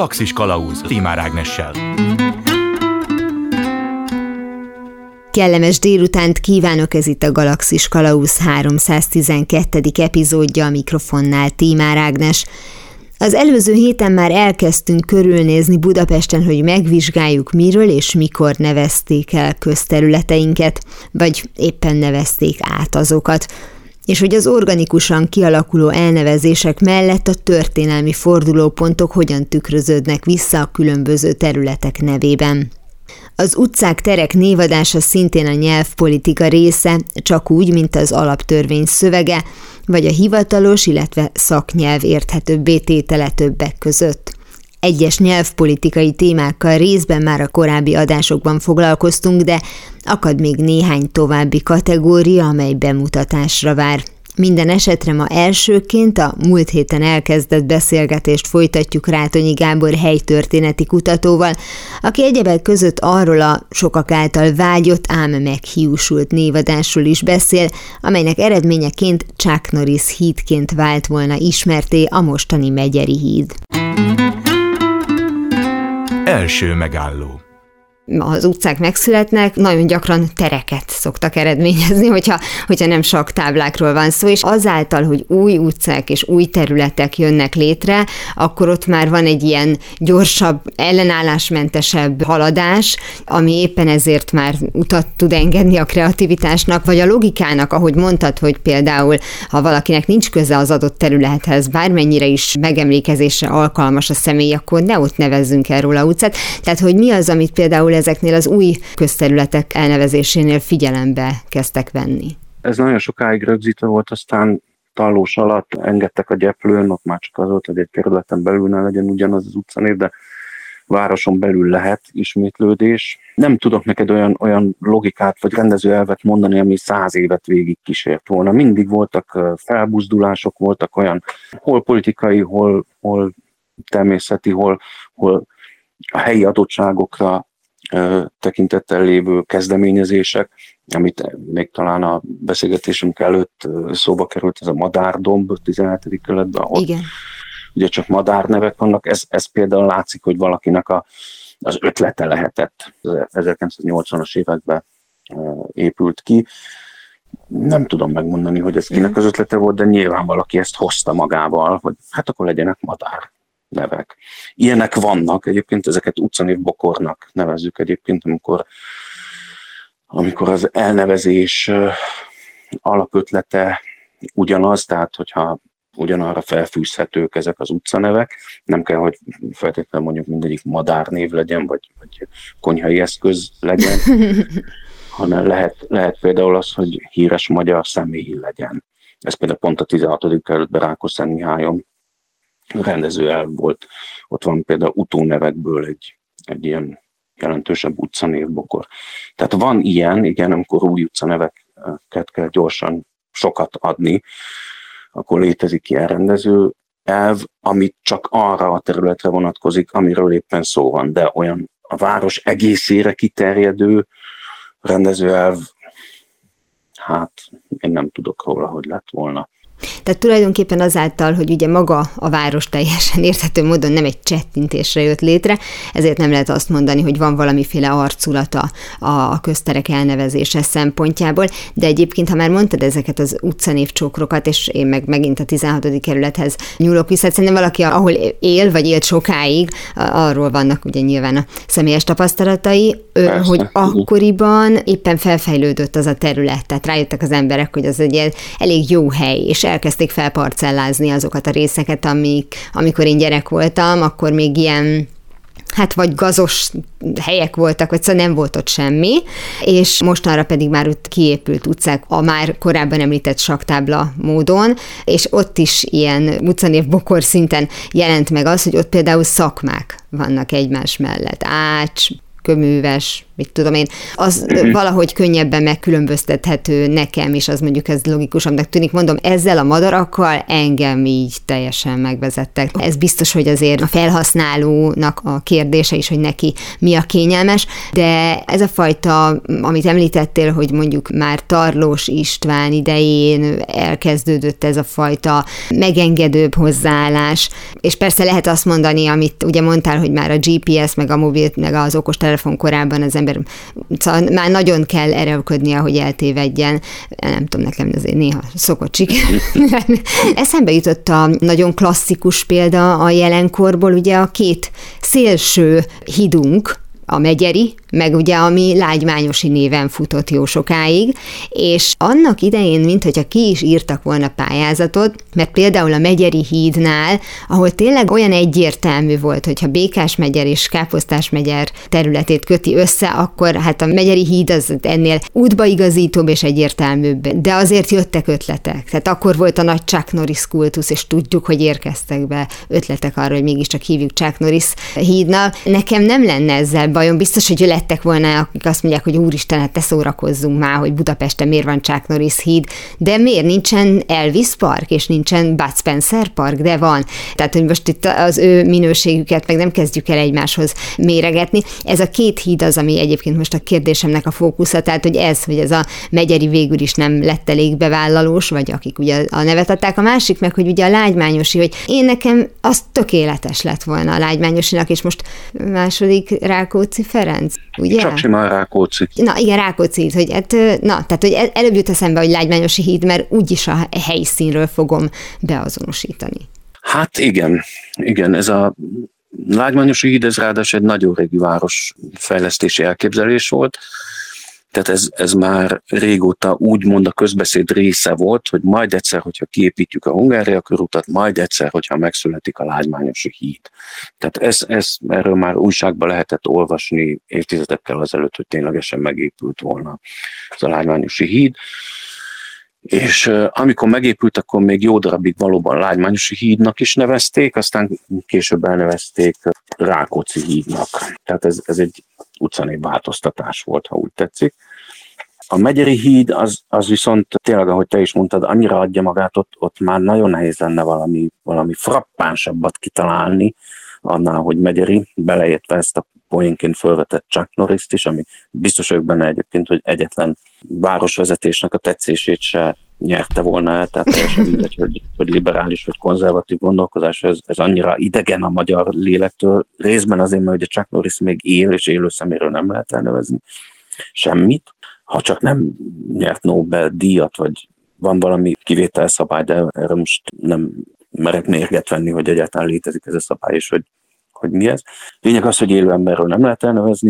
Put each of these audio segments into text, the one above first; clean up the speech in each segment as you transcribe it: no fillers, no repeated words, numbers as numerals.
Galaxis Kalauz Tímár Ágnessel. Kellemes délutánt kívánok, ez itt a Galaxis Kalauz 312. epizódja, a mikrofonnál Tímár Ágnes. Az előző héten már elkezdtünk körülnézni Budapesten, hogy megvizsgáljuk, miről és mikor nevezték el közterületeinket, vagy éppen nevezték át azokat, és hogy az organikusan kialakuló elnevezések mellett a történelmi fordulópontok hogyan tükröződnek vissza a különböző területek nevében. Az utcák, terek névadása szintén a nyelvpolitika része, csak úgy, mint az alaptörvény szövege, vagy a hivatalos, illetve szaknyelv érthetőbbé tétele többek között. Egyes nyelvpolitikai témákkal részben már a korábbi adásokban foglalkoztunk, de akad még néhány további kategória, amely bemutatásra vár. Minden esetre ma elsőként a múlt héten elkezdett beszélgetést folytatjuk Rátonyi Gábor helytörténeti kutatóval, aki egyebek között arról a sokak által vágyott, ám meghiúsult névadásról is beszél, amelynek eredményeként Chuck Norris hídként vált volna ismertté a mostani Megyeri híd. Első megálló. Az utcák megszületnek, nagyon gyakran tereket szoktak eredményezni, hogyha nem sakktáblákról van szó, és azáltal, hogy új utcák és új területek jönnek létre, akkor ott már van egy ilyen gyorsabb, ellenállásmentesebb haladás, ami éppen ezért már utat tud engedni a kreativitásnak, vagy a logikának, ahogy mondtad, hogy például, ha valakinek nincs köze az adott területhez, bármennyire is megemlékezésre alkalmas a személy, akkor ne ott nevezzünk el róla utcát. Tehát, hogy mi az, amit például ezeknél az új közterületek elnevezésénél figyelembe kezdtek venni? Ez nagyon sokáig rögzítve volt, aztán Tallós alatt engedtek a gyeplőn, ott már csak az volt, hogy egy kerületen belül ne legyen ugyanaz az utcanév, de városon belül lehet ismétlődés. Nem tudok neked olyan logikát vagy rendezőelvet mondani, ami 100 évet végig kísért volna. Mindig voltak felbuzdulások, voltak olyan hol politikai, hol természeti, hol a helyi adottságokra tekintettel lévő kezdeményezések, amit még talán a beszélgetésünk előtt szóba került, ez a Madárdomb 17. kerületben, ahol igen, ugye csak madárnevek vannak, ez például látszik, hogy valakinek az ötlete lehetett. 1980-as években épült ki. Nem tudom megmondani, hogy ez kinek az ötlete volt, de nyilván valaki ezt hozta magával, hogy hát akkor legyenek madár nevek. Ilyenek vannak, egyébként ezeket utcanévbokornak nevezzük egyébként, amikor az elnevezés alapötlete ugyanaz, tehát hogyha ugyanarra felfűzhetők ezek az utcanevek, nem kell, hogy feltétlenül mondjuk mindegyik madárnév legyen, vagy konyhai eszköz legyen, hanem lehet például az, hogy híres magyar személy legyen. Ez például pont a 16. kerületben Rákóczi Mihályon rendezőelv volt. Ott van például utónevekből egy ilyen jelentősebb utcanévbokor. Tehát van ilyen, igen, amikor új utcaneveket kell gyorsan sokat adni, akkor létezik ilyen rendezőelv, amit csak arra a területre vonatkozik, amiről éppen szó van, de olyan a város egészére kiterjedő rendezőelv, hát én nem tudok róla, hogy lett volna. Tehát tulajdonképpen azáltal, hogy ugye maga a város teljesen érthető módon nem egy csettintésre jött létre, ezért nem lehet azt mondani, hogy van valamiféle arculata a közterek elnevezése szempontjából, de egyébként, ha már mondtad ezeket az utcanévcsokrokat, és én megint a 16. kerülethez nyúlok vissza, szerintem valaki, ahol él, vagy élt sokáig, arról vannak ugye nyilván a személyes tapasztalatai, hogy akkoriban éppen felfejlődött az a terület, tehát rájöttek az emberek, hogy az egy elég jó hely, és elkezdték felparcellázni azokat a részeket, amikor én gyerek voltam, akkor még ilyen, hát vagy gazos helyek voltak, vagy szóval nem volt ott semmi, és mostanra pedig már ott kiépült utcák a már korábban említett sakktábla módon, és ott is ilyen utcanévbokor szinten jelent meg az, hogy ott például szakmák vannak egymás mellett. Ács, köműves, mit tudom én, az valahogy könnyebben megkülönböztethető nekem, és az mondjuk ez logikusabbnak tűnik. Mondom, ezzel a madarakkal engem így teljesen megvezettek. Ez biztos, hogy azért a felhasználónak a kérdése is, hogy neki mi a kényelmes, de ez a fajta, amit említettél, hogy mondjuk már Tarlós István idején elkezdődött ez a fajta megengedőbb hozzáállás, és persze lehet azt mondani, amit ugye mondtál, hogy már a GPS, meg a mobil, meg az okostelefon korában az ember szóval már nagyon kell erőlködnie, hogy eltévedjen. Nem tudom, nekem azért néha szokott sikerülni. Eszembe jutott a nagyon klasszikus példa a jelenkorból, ugye a két szélső hídunk, a Megyeri, meg ugye ami Lágymányosi néven futott jó sokáig, és annak idején, minthogyha ki is írtak volna pályázatot, mert például a Megyeri hídnál, ahol tényleg olyan egyértelmű volt, hogyha Békásmegyer és Káposztásmegyer területét köti össze, akkor hát a Megyeri híd az ennél útbaigazítóbb és egyértelműbb, de azért jöttek ötletek. Tehát akkor volt a nagy Chuck Norris kultusz, és tudjuk, hogy érkeztek be ötletek arra, hogy mégiscsak hívjuk Chuck Norris hídnak. Nekem nem lenne ezzel bajom, biztos, hogy lettek volna, akik azt mondják, hogy úristen, hát te szórakozzunk már, hogy Budapesten miért van Chuck Norris híd, de miért nincsen Elvis Park, és nincsen Bud Spencer Park, de van. Tehát, hogy most itt az ő minőségüket meg nem kezdjük el egymáshoz méregetni. Ez a két híd az, ami egyébként most a kérdésemnek a fókusza, tehát, hogy ez a Megyeri végül is nem lett elég bevállalós, vagy akik ugye a nevet adták. A másik meg, hogy ugye a Lágymányosi, hogy én nekem az tökéletes lett volna a Lágymányosinak, és most második Rákóczi Ferenc, ugye? Csak simán Rákóczi. Na igen, Rákóczi, hogy tehát, hogy előbb jut eszembe, hogy Lágymányosi híd, mert úgyis a helyszínről fogom beazonosítani. Hát igen, ez a Lágymányosi híd, ez ráadásul egy nagyon régi városfejlesztési elképzelés volt, tehát ez már régóta úgymond a közbeszéd része volt, hogy majd egyszer, hogyha kiépítjük a Hungária körutat, majd egyszer, hogyha megszületik a Lágymányosi híd. Tehát erről már újságban lehetett olvasni évtizedekkel azelőtt, hogy ténylegesen megépült volna ez a Lágymányosi híd. És amikor megépült, akkor még jó darabig valóban Lágymányosi hídnak is nevezték, aztán később elnevezték Rákóczi hídnak. Tehát ez egy utcanév változtatás volt, ha úgy tetszik. A Megyeri híd az viszont tényleg, ahogy te is mondtad, annyira adja magát, ott már nagyon nehéz lenne valami frappánsabbat kitalálni, annál, hogy Megyeri, beleértve ezt a poénként felvetett Chuck Norrist is, ami biztos vagyok benne egyébként, hogy egyetlen városvezetésnek a tetszését se nyerte volna el, tehát teljesen mindegy, hogy liberális vagy konzervatív gondolkozás, ez annyira idegen a magyar lélektől, részben azért, mert ugye Chuck Norris még él, és élő szeméről nem lehet elnevezni semmit, ha csak nem nyert Nobel-díjat, vagy van valami kivételszabály, de erre most nem merek mérget venni, hogy egyáltalán létezik ez a szabály, és hogy mi ez. Lényeg az, hogy élő emberről nem lehet elnevezni,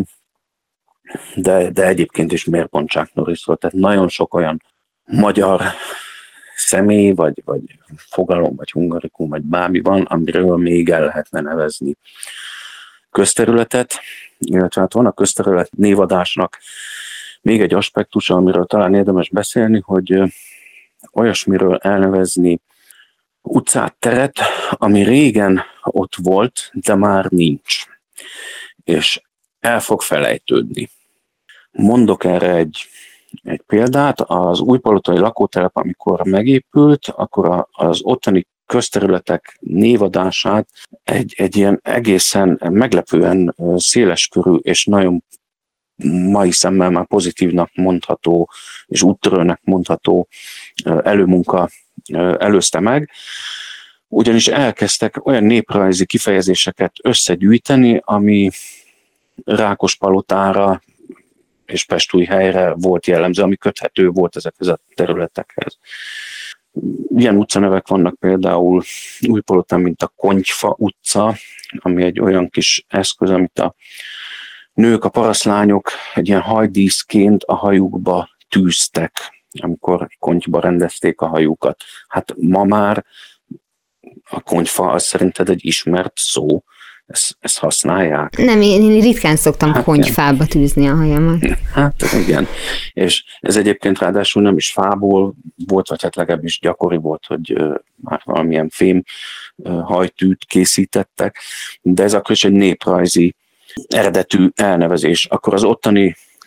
de egyébként is miért pont Chuck Norrisról, tehát nagyon sok olyan magyar személy, vagy fogalom, vagy hungarikum, vagy bármi van, amiről még el lehetne nevezni közterületet, illetve hát van a közterület névadásnak még egy aspektusa, amiről talán érdemes beszélni, hogy olyasmiről elnevezni utcát, teret, ami régen ott volt, de már nincs, és el fog felejtődni. Mondok erre egy példát, az újpalotai lakótelep, amikor megépült, akkor az ottani közterületek névadását egy ilyen egészen meglepően széleskörű és nagyon mai szemmel már pozitívnak mondható és úttörőnek mondható előmunka előzte meg, ugyanis elkezdtek olyan néprajzi kifejezéseket összegyűjteni, ami Rákospalotára és Pestújhelyre volt jellemző, ami köthető volt ezekhez a területekhez. Ilyen utcanevek vannak például Újpalotán, mint a Konyfa utca, ami egy olyan kis eszköz, amit a nők, a parasztlányok egy ilyen hajdíszként a hajukba tűztek, amikor konyhba rendezték a hajukat. Hát ma már a konyfa az szerinted egy ismert szó, ezt használják? Nem, én ritkán szoktam konyfába tűzni a hajamat. Hát igen, és ez egyébként ráadásul nem is fából volt, vagy hát legalábbis gyakori volt, hogy már valamilyen fém hajtűt készítettek, de ez akkor is egy néprajzi eredetű elnevezés. Akkor az ottani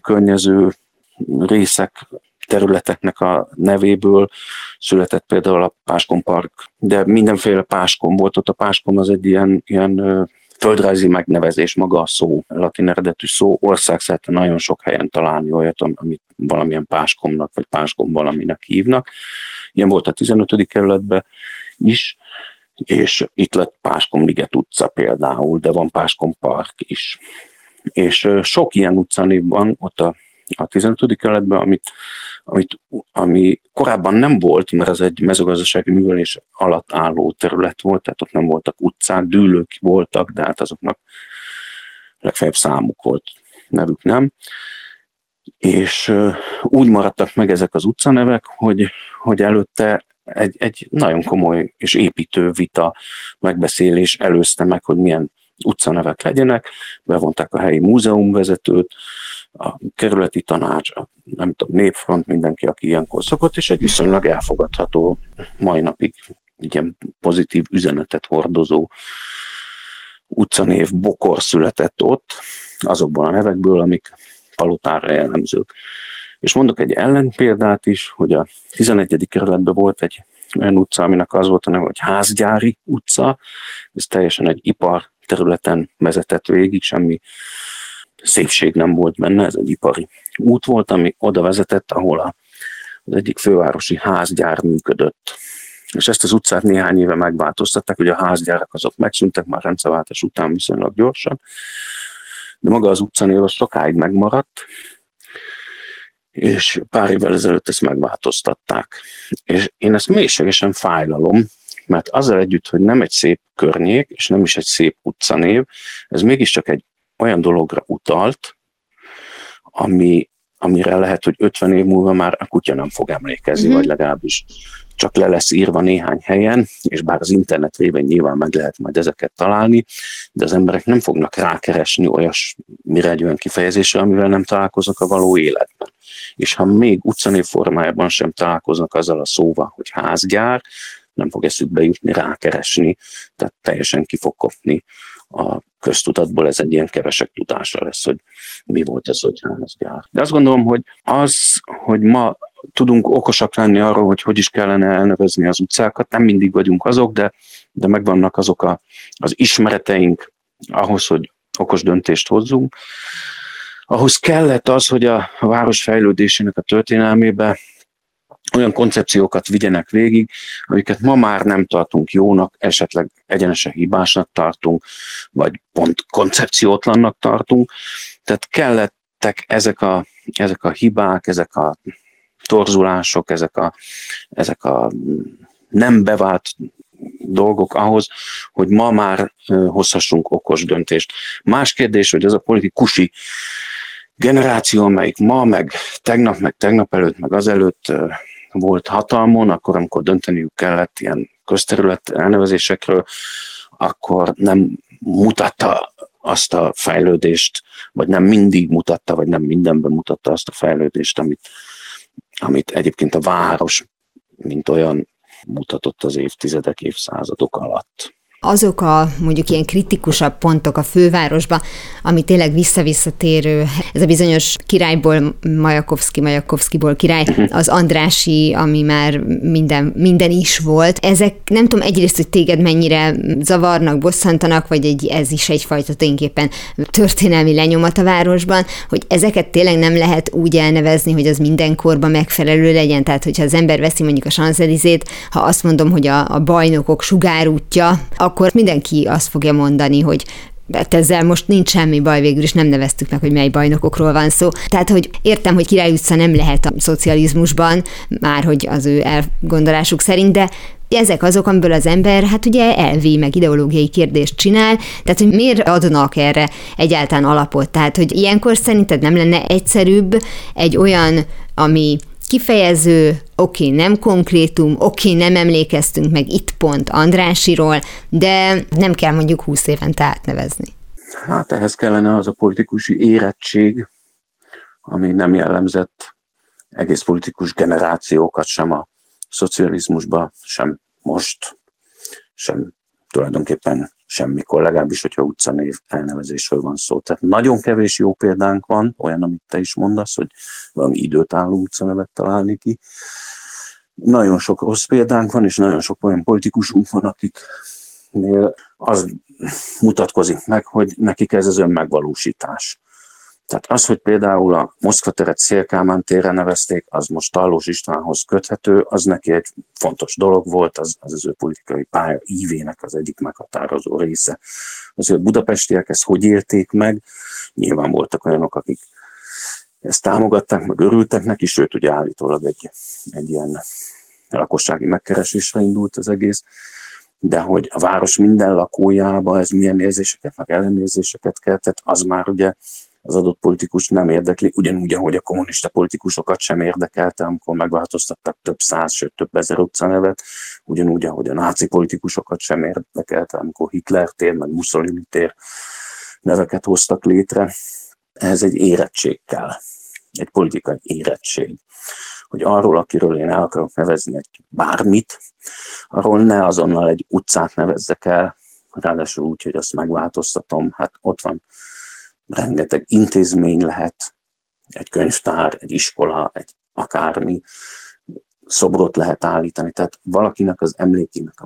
környező részek, területeknek a nevéből született például a Páskom Park, de mindenféle Páskom volt, ott a Páskom az egy ilyen földrajzi megnevezés, maga a szó, latin eredetű szó, országszerte nagyon sok helyen találni olyat, amit valamilyen Páskomnak, vagy Páskom valaminek hívnak. Ilyen volt a 15. kerületben is, és itt lett Páskom-liget utca például, de van Páskom Park is. És sok ilyen utcanév van ott a 15. kerületben, ami korábban nem volt, mert ez egy mezőgazdasági művelés alatt álló terület volt, tehát ott nem voltak utcák, dűlők voltak, de hát azoknak legfeljebb számuk volt, nevük nem. És úgy maradtak meg ezek az utcanevek, hogy előtte egy nagyon komoly és építő vita, megbeszélés előzte meg, hogy milyen utcanevek legyenek, bevonták a helyi múzeumvezetőt, a kerületi tanács, nem tudom, Népfront, mindenki, aki ilyenkor szokott, és egy viszonylag elfogadható, mai napig ilyen pozitív üzenetet hordozó utcanév Bokor született ott, azokból a nevekből, amik Palotára jellemzők. És mondok egy ellenpéldát is, hogy a 11. kerületben volt egy olyan utca, aminek az volt a neve, hogy Házgyári utca, ez teljesen egy ipar területen vezetett végig, semmi szépség nem volt benne, ez egy ipari út volt, ami oda vezetett, ahol az egyik fővárosi házgyár működött. És ezt az utcát néhány éve megváltoztatták, hogy a házgyárak azok megszűntek már rendszerváltás után viszonylag gyorsan, de maga az utcanév az sokáig megmaradt, és pár évvel ezelőtt ezt megváltoztatták. És én ezt mélységesen fájlalom, mert azzal együtt, hogy nem egy szép környék, és nem is egy szép utcanév, ez mégiscsak egy olyan dologra utalt, amire lehet, hogy 50 év múlva már a kutya nem fog emlékezni, vagy legalábbis csak le lesz írva néhány helyen, és bár az internet révén nyilván meg lehet majd ezeket találni, de az emberek nem fognak rákeresni olyasmire egy olyan kifejezésre, amivel nem találkoznak a való életben. És ha még utcanév formájában sem találkoznak azzal a szóval, hogy házgyár, nem fog eszükbe jutni, rákeresni, tehát teljesen ki fog kopni a köztudatból, ez egy ilyen kevesek tudása lesz, hogy mi volt ez, hogy házgyár. De azt gondolom, hogy hogy ma tudunk okosak lenni arról, hogy is kellene elnevezni az utcákat, nem mindig vagyunk azok, de megvannak azok az ismereteink ahhoz, hogy okos döntést hozzunk. Ahhoz kellett az, hogy a város fejlődésének a történelmébe olyan koncepciókat vigyenek végig, amiket ma már nem tartunk jónak, esetleg egyenesen hibásnak tartunk, vagy pont koncepciótlannak tartunk. Tehát kellettek ezek a hibák, ezek a torzulások, ezek a nem bevált dolgok ahhoz, hogy ma már hozhassunk okos döntést. Más kérdés, hogy az a politikusi generáció, amelyik ma, meg tegnap előtt, meg azelőtt volt hatalmon, akkor amikor dönteniük kellett ilyen közterület elnevezésekről, akkor nem mutatta azt a fejlődést, vagy nem mindig mutatta, vagy nem mindenben mutatta azt a fejlődést, amit egyébként a város, mint olyan mutatott az évtizedek, évszázadok alatt. Azok a mondjuk ilyen kritikusabb pontok a fővárosban, ami tényleg visszatérő, ez a bizonyos királyból Majakovszkiból király, az Andrássy, ami már minden is volt. Ezek nem tudom egyrészt, hogy téged mennyire zavarnak, bosszantanak, vagy ez is egyfajta tulajdonképpen történelmi lenyomat a városban, hogy ezeket tényleg nem lehet úgy elnevezni, hogy az mindenkorban megfelelő legyen. Tehát, hogyha az ember veszi mondjuk a Champs-Élysées-t, ha azt mondom, hogy a bajnokok sugárútja, akkor mindenki azt fogja mondani, hogy ezzel most nincs semmi baj, végül is nem neveztük meg, hogy mely bajnokokról van szó. Tehát, hogy értem, hogy Király utca nem lehet a szocializmusban, már hogy az ő elgondolásuk szerint, de ezek azok, amiből az ember, hát ugye elvi, meg ideológiai kérdést csinál, tehát, hogy miért adnak erre egyáltalán alapot? Tehát, hogy ilyenkor szerinted nem lenne egyszerűbb egy olyan, ami kifejező, oké, nem konkrétum, oké, nem emlékeztünk meg itt pont Andrásszyról, de nem kell mondjuk 20 évente átnevezni. Hát ehhez kellene az a politikusi érettség, ami nem jellemzett egész politikus generációkat sem a szocializmusban, sem most, sem tulajdonképpen semmikor, legalábbis, hogyha utcanév elnevezésről van szó. Tehát nagyon kevés jó példánk van, olyan, amit te is mondasz, hogy valami időtálló utcanevet találni ki. Nagyon sok rossz példánk van, és nagyon sok olyan politikusunk van, akiknél az mutatkozik meg, hogy nekik ez az önmegvalósítás. Tehát az, hogy például a Moszkva teret Széll Kálmán térre nevezték, az most Tarlós Istvánhoz köthető, az neki egy fontos dolog volt, az ő politikai pálya ívének az egyik meghatározó része. Az, hogy a budapestiek ezt hogy élték meg, nyilván voltak olyanok, akik ezt támogatták, meg örültek neki, sőt, ugye állítólag egy ilyen lakossági megkeresésre indult az egész, de hogy a város minden lakójába ez milyen érzéseket, meg ellenérzéseket keltett, az már ugye az adott politikus nem érdekli, ugyanúgy, ahogy a kommunista politikusokat sem érdekelte, amikor megváltoztattak több száz, sőt több ezer utcanevet, ugyanúgy, ahogy a náci politikusokat sem érdekelte, amikor Hitler tér, meg Mussolini tér neveket hoztak létre. Ez egy érettség kell, egy politikai érettség, hogy arról, akiről én el akarok nevezni egy bármit, arról ne azonnal egy utcát nevezzek el, ráadásul úgy, hogy azt megváltoztatom, hát ott van rengeteg intézmény lehet, egy könyvtár, egy iskola, egy akármi, szobrot lehet állítani. Tehát valakinek az emlékének a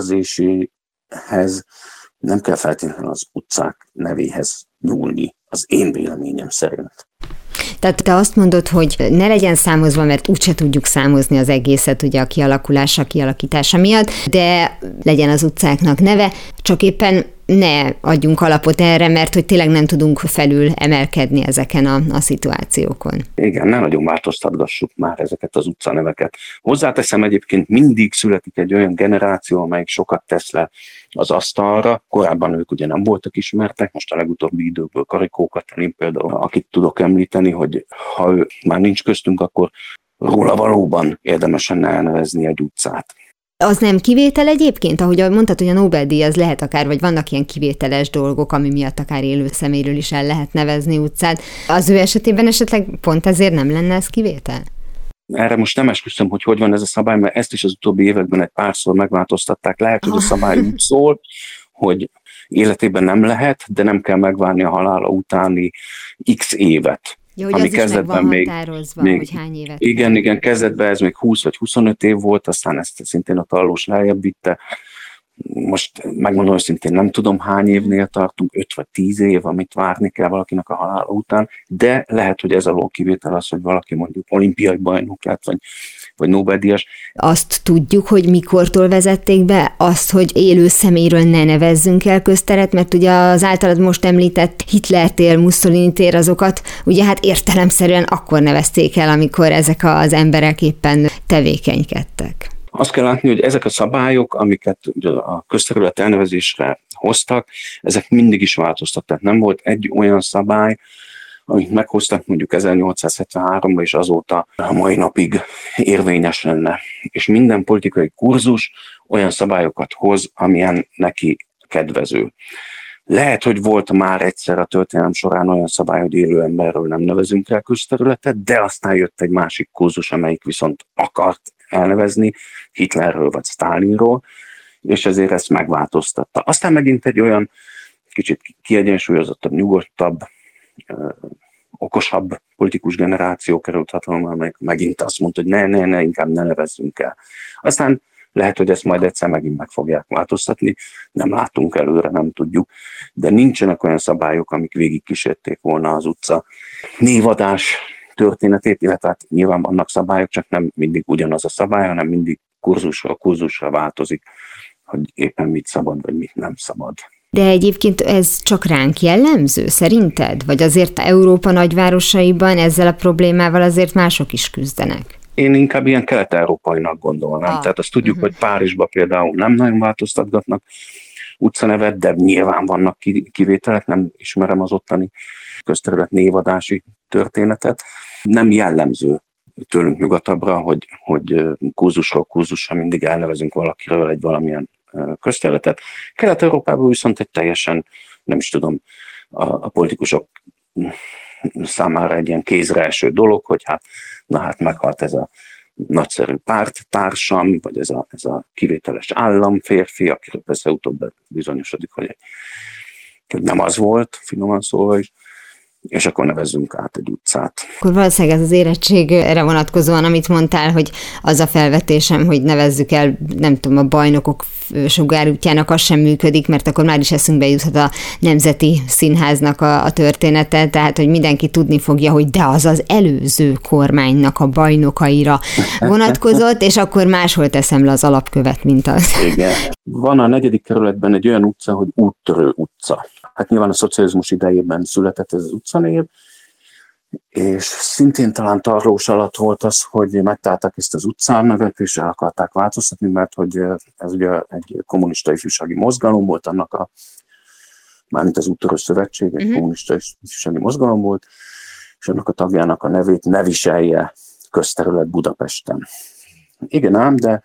megőrzéséhez nem kell feltétlenül az utcák nevéhez nyúlni, az én véleményem szerint. Tehát te azt mondod, hogy ne legyen számozva, mert úgyse tudjuk számozni az egészet ugye a kialakítása miatt, de legyen az utcáknak neve, csak éppen ne adjunk alapot erre, mert hogy tényleg nem tudunk felül emelkedni ezeken a szituációkon. Igen, ne nagyon változtatgassuk már ezeket az utcaneveket. Hozzáteszem, egyébként mindig születik egy olyan generáció, amelyik sokat tesz le az asztalra. Korábban ők ugye nem voltak ismertek, most a legutóbbi időkből Karikó Katalin például, akit tudok említeni, hogy ha ő már nincs köztünk, akkor róla valóban érdemesen elnevezni egy utcát. Az nem kivétel egyébként? Ahogy mondtad, hogy a Nobel-díj az lehet akár, vagy vannak ilyen kivételes dolgok, ami miatt akár élő személyről is el lehet nevezni utcát. Az ő esetében esetleg pont ezért nem lenne ez kivétel? Erre most nem esküszöm, hogy van ez a szabály, mert ezt is az utóbbi években egy párszor megváltoztatták. Lehet, hogy a szabály úgy szól, hogy életében nem lehet, de nem kell megvárni a halála utáni x évet. Ja, hogy ami az is meg van határozva, hogy hány évet. Igen, kezdetben ez még 20 vagy 25 év volt, aztán ezt szintén a Tarlós lejjebb vitte. Most megmondom őszintén, nem tudom hány évnél tartunk, 5 vagy 10 év, amit várni kell valakinek a halála után, de lehet, hogy ez alól kivétel az, hogy valaki mondjuk olimpiai bajnok lett, vagy Nobel-díjas. Azt tudjuk, hogy mikortól vezették be azt, hogy élő személyről ne nevezzünk el közteret, mert ugye az általad most említett Hitler tér, Mussolini tér, azokat ugye hát értelemszerűen akkor nevezték el, amikor ezek az emberek éppen tevékenykedtek. Azt kell látni, hogy ezek a szabályok, amiket a közterület elnevezésre hoztak, ezek mindig is változtak. Tehát nem volt egy olyan szabály, amit meghoztak mondjuk 1873-ban, és azóta a mai napig érvényes lenne. És minden politikai kurzus olyan szabályokat hoz, amilyen neki kedvező. Lehet, hogy volt már egyszer a történelem során olyan szabály, hogy élő emberről nem nevezünk el közterületet, de aztán jött egy másik kurzus, amelyik viszont akart elnevezni Hitlerről vagy Sztálinról, és ezért ezt megváltoztatta. Aztán megint egy olyan kicsit kiegyensúlyozottabb, nyugodtabb, okosabb politikus generáció került hatalomra, amelyik megint azt mondta, hogy ne, inkább ne nevezzünk el. Aztán lehet, hogy ezt majd egyszer megint meg fogják változtatni, nem látunk előre, nem tudjuk, de nincsenek olyan szabályok, amik végigkísérték volna az utca névadás történetét, illetve hát nyilván vannak szabályok, csak nem mindig ugyanaz a szabály, hanem mindig kurzusra változik, hogy éppen mit szabad, vagy mit nem szabad. De egyébként ez csak ránk jellemző, szerinted? Vagy azért Európa nagyvárosaiban ezzel a problémával azért mások is küzdenek? Én inkább ilyen kelet-európainak gondolnám. Tehát azt tudjuk, hogy Párizsban például nem nagyon változtatgatnak utcanevet, de nyilván vannak kivételek, nem ismerem az ottani közterület névadási történetet. Nem jellemző tőlünk nyugatabbra, hogy kurzusra mindig elnevezünk valakiről egy valamilyen közterületet. Kelet-Európában viszont egy teljesen, nem is tudom, a politikusok számára egy ilyen kézre eső dolog, hogy hát meghalt ez a nagyszerű párttársam, vagy ez a kivételes államférfi, akiről persze utóbb bizonyosodik, hogy nem az volt, finoman szólva is, és akkor nevezzünk át egy utcát. Akkor valószínűleg ez az érettségre vonatkozóan, amit mondtál, hogy az a felvetésem, hogy nevezzük el, nem tudom, a bajnokok sugárútjának, az sem működik, mert akkor már is eszünkbe juthat a Nemzeti Színháznak a története, tehát, hogy mindenki tudni fogja, hogy de az előző kormánynak a bajnokaira vonatkozott, és akkor máshol teszem le az alapkövet, mint az. Igen. Van a 4. kerületben egy olyan utca, hogy Úttörő utca. Hát nyilván a szocializmus idejében született ez az utcanév, és szintén talán tarlós alatt volt az, hogy megtalálták ezt az utcánevet, és el akarták változtatni, mert hogy ez ugye egy kommunista ifjúsági mozgalom volt, mármint az Úttörő Szövetség, egy kommunista ifjúsági mozgalom volt, és annak a tagjának a nevét ne viselje közterület Budapesten. Igen ám, de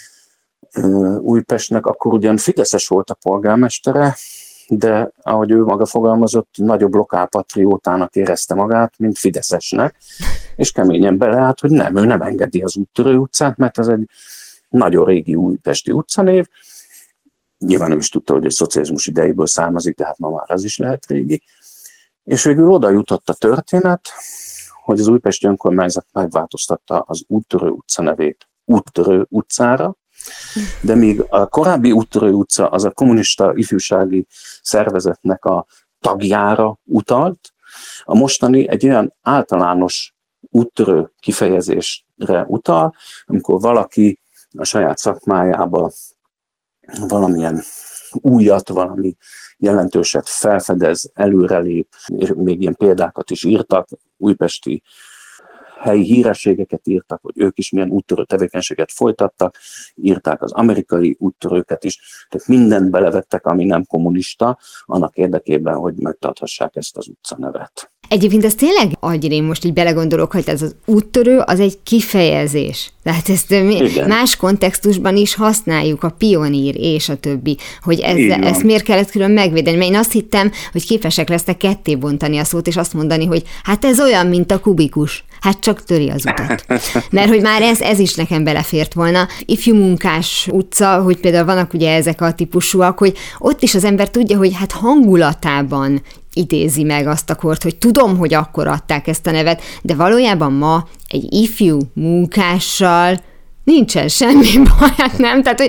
Újpestnek akkor ugyan fideszes volt a polgármestere, de ahogy ő maga fogalmazott, nagyobb lokálpatriótának érezte magát, mint fideszesnek, és keményen beleállt, hogy nem, ő nem engedi az Úttörő utcát, mert ez egy nagyon régi újpesti utcanév. Nyilván ő is tudta, hogy egy szocializmus idejéből származik, de hát ma már az is lehet régi. És végül oda jutott a történet, hogy az újpesti önkormányzat megváltoztatta az Úttörő utca nevét Úttörő utcára, de még a korábbi Úttörő utca az a kommunista ifjúsági szervezetnek a tagjára utalt, a mostani egy olyan általános úttörő kifejezésre utal, amikor valaki a saját szakmájába valamilyen újat, valami jelentőset felfedez, előrelép, és még ilyen példákat is írtak, újpesti helyi hírességeket írtak, hogy ők is milyen úttörő tevékenységet folytattak, írták az amerikai úttörőket is, tehát mindent belevettek, ami nem kommunista, annak érdekében, hogy megtarthassák ezt az utcanevet. Egyébként ez tényleg agyrém, most így belegondolok, hogy ez az úttörő, az egy kifejezés. Tehát ezt más kontextusban is használjuk, a pionír és a többi, hogy ezt miért kellett külön megvédeni. Mert én azt hittem, hogy képesek lesznek ketté bontani a szót, és azt mondani, hogy hát ez olyan, mint a kubikus. Hát csak töri az utat. Mert hogy már ez is nekem belefért volna. Ifjú munkás utca, hogy például vannak ugye ezek a típusúak, hogy ott is az ember tudja, hogy hát hangulatában idézi meg azt a kort, hogy tudom, hogy akkor adták ezt a nevet, de valójában ma egy ifjú munkással nincsen semmi baj, hát nem? Tehát, hogy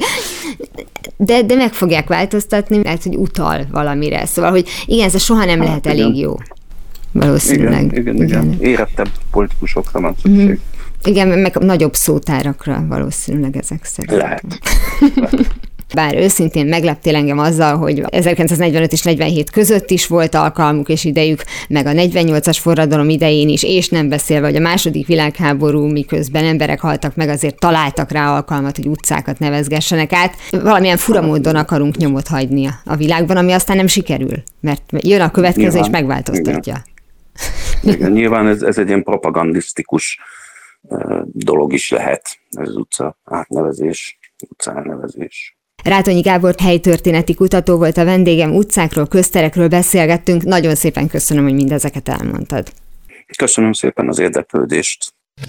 de meg fogják változtatni, mert hogy utal valamire. Szóval, hogy igen, ez soha nem lehet elég jó. Valószínűleg. Igen. Érettebb politikusokra van szükség. Igen, meg nagyobb szótárakra valószínűleg ezek szerint. Lehet. Bár őszintén megleptél engem azzal, hogy 1945 és 47 között is volt alkalmuk és idejük, meg a 48-as forradalom idején is, és nem beszélve, hogy a II. Világháború, miközben emberek haltak meg, azért találtak rá alkalmat, hogy utcákat nevezgessenek át. Valamilyen fura módon akarunk nyomot hagyni a világban, ami aztán nem sikerül, mert jön a következő nyilván, és megváltoztatja. Igen, nyilván ez egy ilyen propagandisztikus dolog is lehet, ez az utca átnevezés, utca elnevezés. Rátonyi Gábor helytörténeti kutató volt a vendégem, utcákról, közterekről beszélgettünk. Nagyon szépen köszönöm, hogy mindezeket elmondtad. Köszönöm szépen az érdeklődést.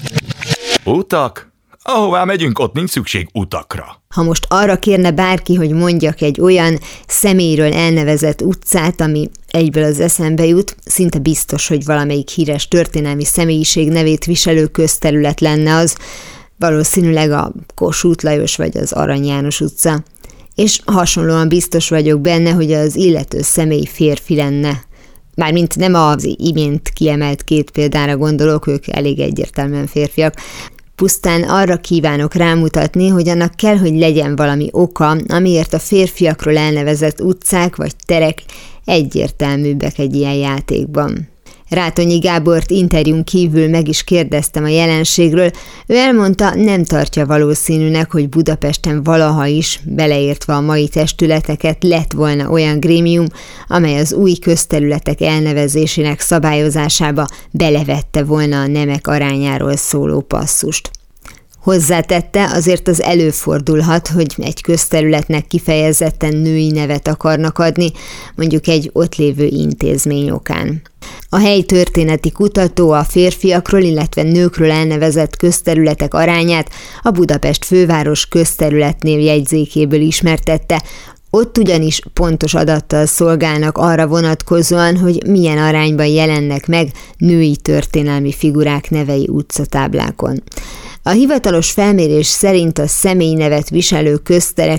Utak? Ahová megyünk, ott nincs szükség utakra. Ha most arra kérne bárki, hogy mondjak egy olyan személyről elnevezett utcát, ami egyből az eszembe jut, szinte biztos, hogy valamelyik híres történelmi személyiség nevét viselő közterület lenne az, valószínűleg a Kossuth Lajos vagy az Arany János utca. És hasonlóan biztos vagyok benne, hogy az illető személy férfi lenne. Mármint nem az imént kiemelt két példára gondolok, ők elég egyértelműen férfiak. Pusztán arra kívánok rámutatni, hogy annak kell, hogy legyen valami oka, amiért a férfiakról elnevezett utcák vagy terek egyértelműbbek egy ilyen játékban. Rátonyi Gábort interjún kívül meg is kérdeztem a jelenségről, ő elmondta, nem tartja valószínűnek, hogy Budapesten valaha is, beleértve a mai testületeket, lett volna olyan grémium, amely az új közterületek elnevezésének szabályozásába belevette volna a nemek arányáról szóló passzust. Hozzátette, azért az előfordulhat, hogy egy közterületnek kifejezetten női nevet akarnak adni, mondjuk egy ott lévő intézmény okán. A helytörténeti kutató a férfiakról, illetve nőkről elnevezett közterületek arányát a Budapest főváros közterületnév jegyzékéből ismertette. Ott ugyanis pontos adattal szolgálnak arra vonatkozóan, hogy milyen arányban jelennek meg női történelmi figurák nevei utcatáblákon. A hivatalos felmérés szerint a személynevet viselő közterek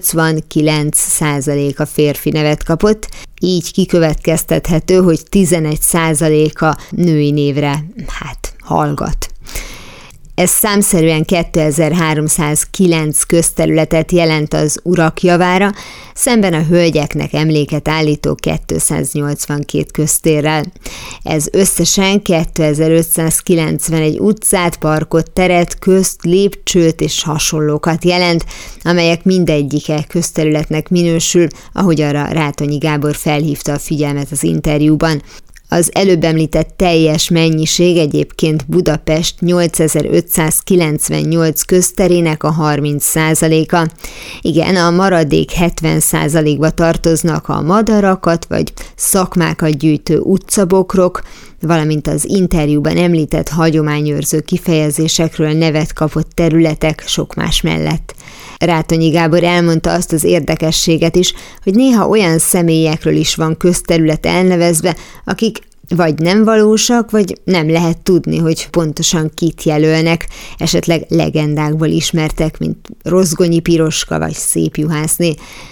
89%-a férfi nevet kapott, így kikövetkeztethető, hogy 11%-a női névre hallgat. Ez számszerűen 2309 közterületet jelent az urak javára, szemben a hölgyeknek emléket állító 282 köztérrel. Ez összesen 2591 utcát, parkot, teret, közt, lépcsőt és hasonlókat jelent, amelyek mindegyike közterületnek minősül, ahogy arra Rátonyi Gábor felhívta a figyelmet az interjúban. Az előbb említett teljes mennyiség egyébként Budapest 8598 közterének a 30%-a. Igen, a maradék 70%-ba tartoznak a madarakat vagy szakmákat gyűjtő utcabokrok, valamint az interjúban említett hagyományőrző kifejezésekről nevet kapott területek sok más mellett. Rátonyi Gábor elmondta azt az érdekességet is, hogy néha olyan személyekről is van közterület elnevezve, akik vagy nem valósak, vagy nem lehet tudni, hogy pontosan kit jelölnek, esetleg legendákból ismertek, mint Rozgonyi Piroska vagy Szép Juhászné.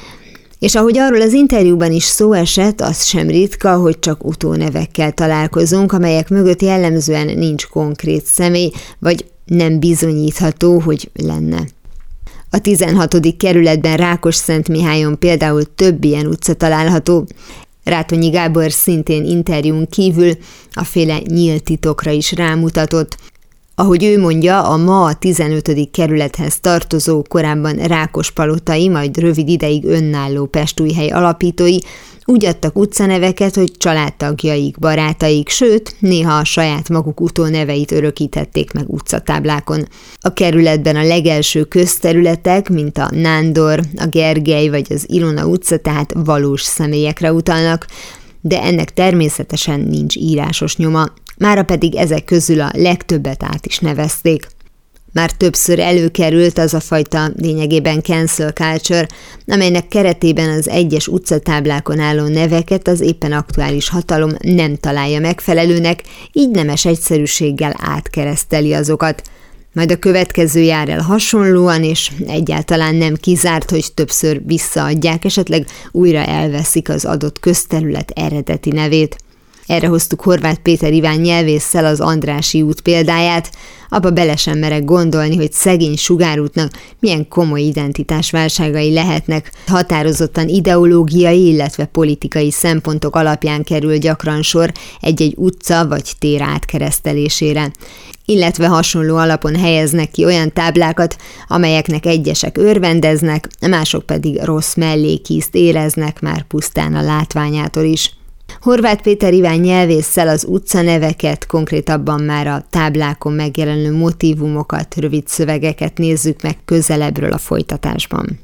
És ahogy arról az interjúban is szó esett, az sem ritka, hogy csak utónevekkel találkozunk, amelyek mögött jellemzően nincs konkrét személy, vagy nem bizonyítható, hogy lenne. A 16. kerületben Rákosszentmihályon például több ilyen utca található. Rátonyi Gábor szintén interjún kívül a féle nyílt titokra is rámutatott. Ahogy ő mondja, a ma a 15. kerülethez tartozó, korábban Rákospalotai, majd rövid ideig önálló Pestújhely alapítói úgy adtak utcaneveket, hogy családtagjaik, barátaik, sőt, néha a saját maguk utóneveit örökítették meg utcatáblákon. A kerületben a legelső közterületek, mint a Nándor, a Gergely vagy az Ilona utca, tehát valós személyekre utalnak, de ennek természetesen nincs írásos nyoma, mára pedig ezek közül a legtöbbet át is nevezték. Már többször előkerült az a fajta lényegében cancel culture, amelynek keretében az egyes utcatáblákon álló neveket az éppen aktuális hatalom nem találja megfelelőnek, így nemes egyszerűséggel átkereszteli azokat. Majd a következő jár el hasonlóan, és egyáltalán nem kizárt, hogy többször visszaadják, esetleg újra elveszik az adott közterület eredeti nevét. Erre hoztuk Horváth Péter Iván nyelvésszel az Andrássy út példáját, abba bele sem merek gondolni, hogy szegény Sugárútnak milyen komoly identitásválságai lehetnek, határozottan ideológiai, illetve politikai szempontok alapján kerül gyakran sor egy-egy utca vagy tér átkeresztelésére, illetve hasonló alapon helyeznek ki olyan táblákat, amelyeknek egyesek örvendeznek, mások pedig rossz mellékízt éreznek már pusztán a látványától is. Horváth Péter Iván nyelvésszel az utcaneveket, konkrétabban már a táblákon megjelenő motívumokat, rövid szövegeket nézzük meg közelebbről a folytatásban.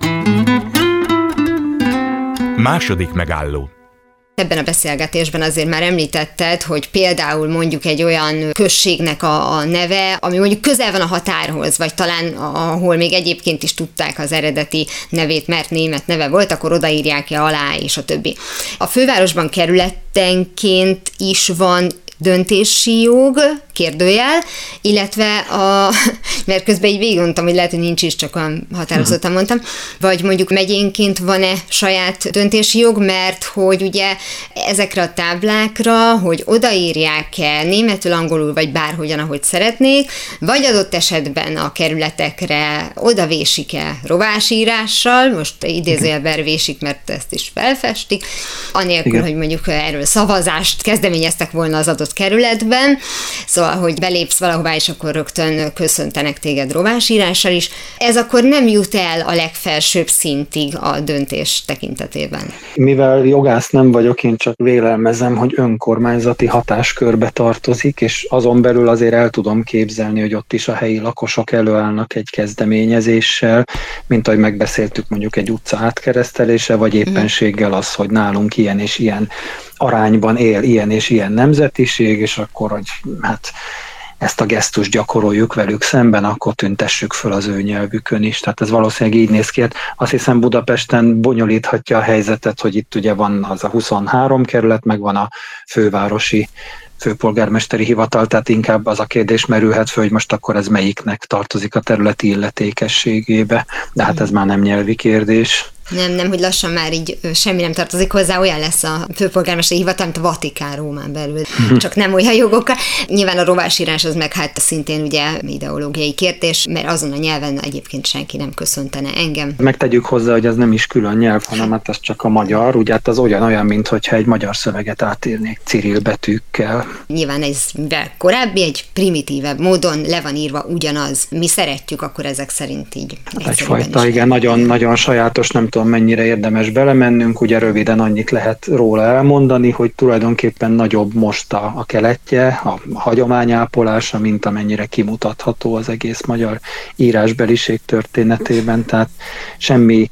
Második megálló. Ebben a beszélgetésben azért már említetted, hogy például mondjuk egy olyan községnek a neve, ami mondjuk közel van a határhoz, vagy talán ahol még egyébként is tudták az eredeti nevét, mert német neve volt, akkor odaírják ki alá, és a többi. A fővárosban kerületenként is van döntési jog, kérdőjel, illetve mert közben így végig mondtam, hogy lehet, hogy nincs is, csak olyan határozottan mondtam, vagy mondjuk megyénként van-e saját döntési jog, mert hogy ugye ezekre a táblákra, hogy odaírják-e németül, angolul, vagy bárhogyan, ahogy szeretnék, vagy adott esetben a kerületekre odavésik-e rovásírással, most idézőjelben vésik, mert ezt is felfestik, anélkül, hogy mondjuk erről szavazást kezdeményeztek volna az adott adott kerületben, szóval, hogy belépsz valahová, és akkor rögtön köszöntenek téged rovásírással is. Ez akkor nem jut el a legfelsőbb szintig a döntés tekintetében. Mivel jogász nem vagyok, én csak vélelmezem, hogy önkormányzati hatáskörbe tartozik, és azon belül azért el tudom képzelni, hogy ott is a helyi lakosok előállnak egy kezdeményezéssel, mint ahogy megbeszéltük mondjuk egy utca átkeresztelése, vagy éppenséggel az, hogy nálunk ilyen és ilyen arányban él ilyen és ilyen nemzetiség, és akkor, hogy hát ezt a gesztust gyakoroljuk velük szemben, akkor tüntessük föl az ő nyelvükön is. Tehát ez valószínűleg így néz ki. Azt hiszem Budapesten bonyolíthatja a helyzetet, hogy itt ugye van az a 23 kerület, meg van a fővárosi főpolgármesteri hivatal, tehát inkább az a kérdés merülhet föl, hogy most akkor ez melyiknek tartozik a területi illetékességébe, de hát ez már nem nyelvi kérdés. Nem, hogy lassan már így semmi nem tartozik hozzá, olyan lesz a főpolgármesteri hivatal, mint a Vatikán Rómán belül, csak nem olyan jogokkal. Nyilván a rovásírás az meg hát szintén ugye ideológiai kérdés, mert azon a nyelven egyébként senki nem köszöntene engem. Megtegyük hozzá, hogy ez nem is külön nyelv, hanem hát ez csak a magyar, ugye hát az olyan, mintha egy magyar szöveget átírnék Cirill betűkkel. Nyilván ez korábbi, egy primitívebb módon le van írva ugyanaz. Mi szeretjük akkor ezek szerint így. Egyfajta, igen, nagyon sajátos, nem tudom mennyire érdemes belemennünk, ugye röviden annyit lehet róla elmondani, hogy tulajdonképpen nagyobb most a keletje, a hagyományápolása, mint amennyire kimutatható az egész magyar írásbeliség történetében, tehát semmi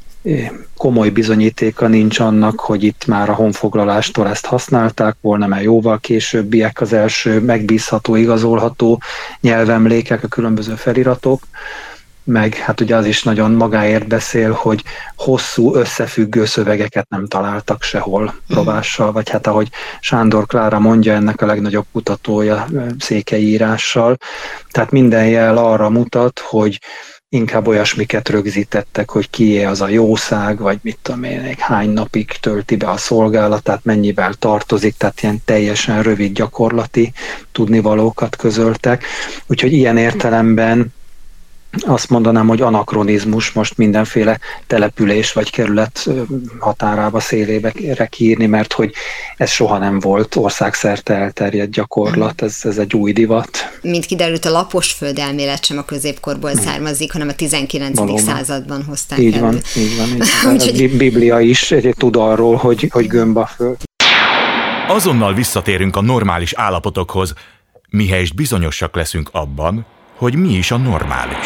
komoly bizonyítéka nincs annak, hogy itt már a honfoglalástól ezt használták volna, mert jóval későbbiek az első megbízható, igazolható nyelvemlékek, a különböző feliratok, meg hát ugye az is nagyon magáért beszél, hogy hosszú összefüggő szövegeket nem találtak sehol rovással, vagy hát ahogy Sándor Klára mondja, ennek a legnagyobb kutatója székely írással. Tehát minden jel arra mutat, hogy inkább olyasmiket rögzítettek, hogy kié az a jószág, vagy mit tudom én, hány napig tölti be a szolgálatát, mennyivel tartozik, tehát ilyen teljesen rövid gyakorlati tudnivalókat közöltek. Úgyhogy ilyen értelemben azt mondanám, hogy anakronizmus most mindenféle település vagy kerület határába, szélébe kiírni, mert hogy ez soha nem volt országszerte elterjedt gyakorlat, ez egy új divat. Mint kiderült, a lapos földelmélet sem a középkorból származik, hanem a 19. Valóban. Században hozták így elő. Van. A Biblia is tud arról, hogy gömb a föld. Azonnal visszatérünk a normális állapotokhoz, mihelyest bizonyosak leszünk abban, hogy mi is a normális.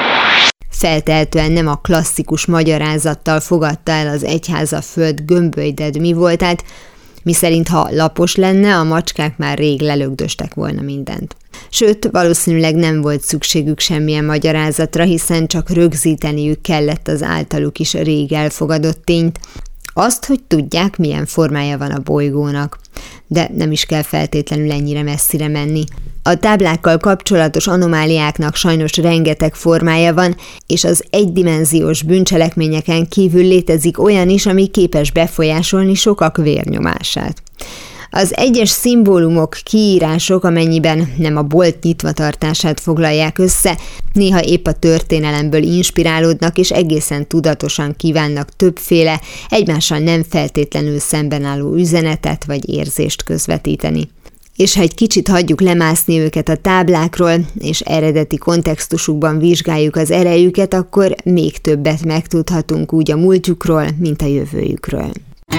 Feltehetően nem a klasszikus magyarázattal fogadta el az egyház a föld gömbölyded mi voltát, miszerint ha lapos lenne, a macskák már rég lelögdöstek volna mindent. Sőt, valószínűleg nem volt szükségük semmilyen magyarázatra, hiszen csak rögzíteniük kellett az általuk is rég elfogadott tényt, azt, hogy tudják, milyen formája van a bolygónak. De nem is kell feltétlenül ennyire messzire menni. A táblákkal kapcsolatos anomáliáknak sajnos rengeteg formája van, és az egydimenziós bűncselekményeken kívül létezik olyan is, ami képes befolyásolni sokak vérnyomását. Az egyes szimbólumok, kiírások, amennyiben nem a bolt nyitvatartását foglalják össze, néha épp a történelemből inspirálódnak, és egészen tudatosan kívánnak többféle, egymással nem feltétlenül szemben álló üzenetet vagy érzést közvetíteni. És ha egy kicsit hagyjuk lemászni őket a táblákról, és eredeti kontextusukban vizsgáljuk az erejüket, akkor még többet megtudhatunk úgy a múltjukról, mint a jövőjükről.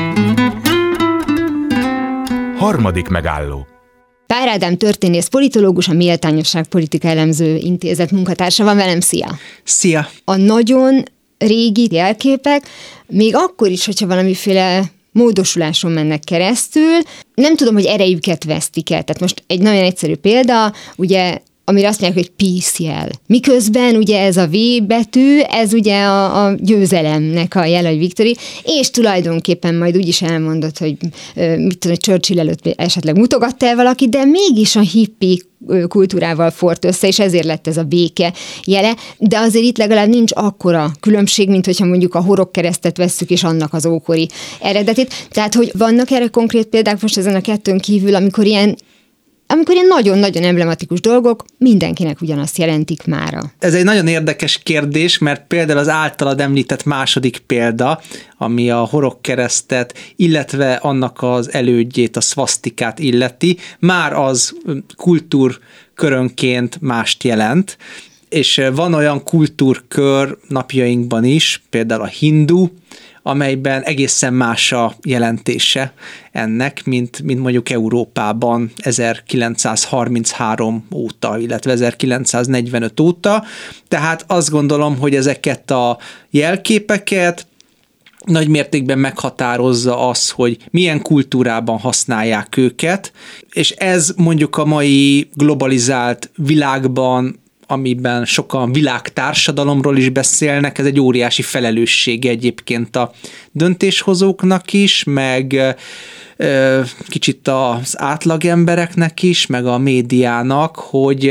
Harmadik megálló. Pár Ádám történész politológus, a Méltányosság Politika Elemző Intézet munkatársa van velem, szia! Szia! A nagyon régi jelképek, még akkor is, hogyha valamiféle módosuláson mennek keresztül, nem tudom, hogy erejüket vesztik el. Tehát most egy nagyon egyszerű példa, ugye amire azt mondják, hogy peace jel. Miközben ugye ez a V betű, ez ugye a győzelemnek a jel, vagy victory, és tulajdonképpen majd úgy is elmondott, hogy mit tudom, Churchill előtt esetleg mutogatta el valaki, de mégis a hippi kultúrával fort össze, és ezért lett ez a béke jele, de azért itt legalább nincs akkora különbség, mint hogyha mondjuk a horogkeresztet vesszük, és annak az ókori eredetét. Tehát, hogy vannak erre konkrét példák most ezen a kettőn kívül, amikor ilyen amikor ilyen nagyon-nagyon emblematikus dolgok mindenkinek ugyanazt jelentik mára. Ez egy nagyon érdekes kérdés, mert például az általad említett második példa, ami a horogkeresztet, illetve annak az elődjét, a szvasztikát illeti, már az kultúrkörönként mást jelent, és van olyan kultúrkör napjainkban is, például a hindu, amelyben egészen más a jelentése ennek, mint mondjuk Európában 1933 óta, illetve 1945 óta. Tehát azt gondolom, hogy ezeket a jelképeket nagy mértékben meghatározza az, hogy milyen kultúrában használják őket, és ez mondjuk a mai globalizált világban, amiben sokan világtársadalomról is beszélnek, ez egy óriási felelőssége egyébként a döntéshozóknak is, meg kicsit az átlagembereknek is, meg a médiának, hogy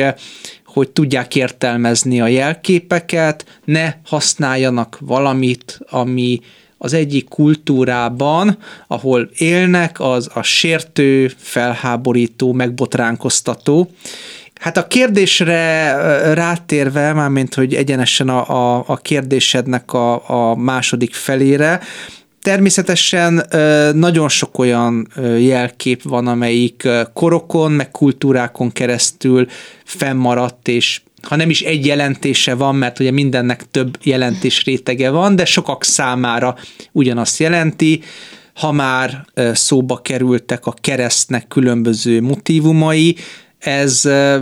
tudják értelmezni a jelképeket, ne használjanak valamit, ami az egyik kultúrában, ahol élnek, az a sértő, felháborító, megbotránkoztató. Hát a kérdésre rátérve, mármint hogy egyenesen a kérdésednek a második felére, természetesen nagyon sok olyan jelkép van, amelyik korokon, meg kultúrákon keresztül fennmaradt, és ha nem is egy jelentése van, mert ugye mindennek több jelentés rétege van, de sokak számára ugyanazt jelenti. Ha már szóba kerültek a keresztnek különböző motívumai, ez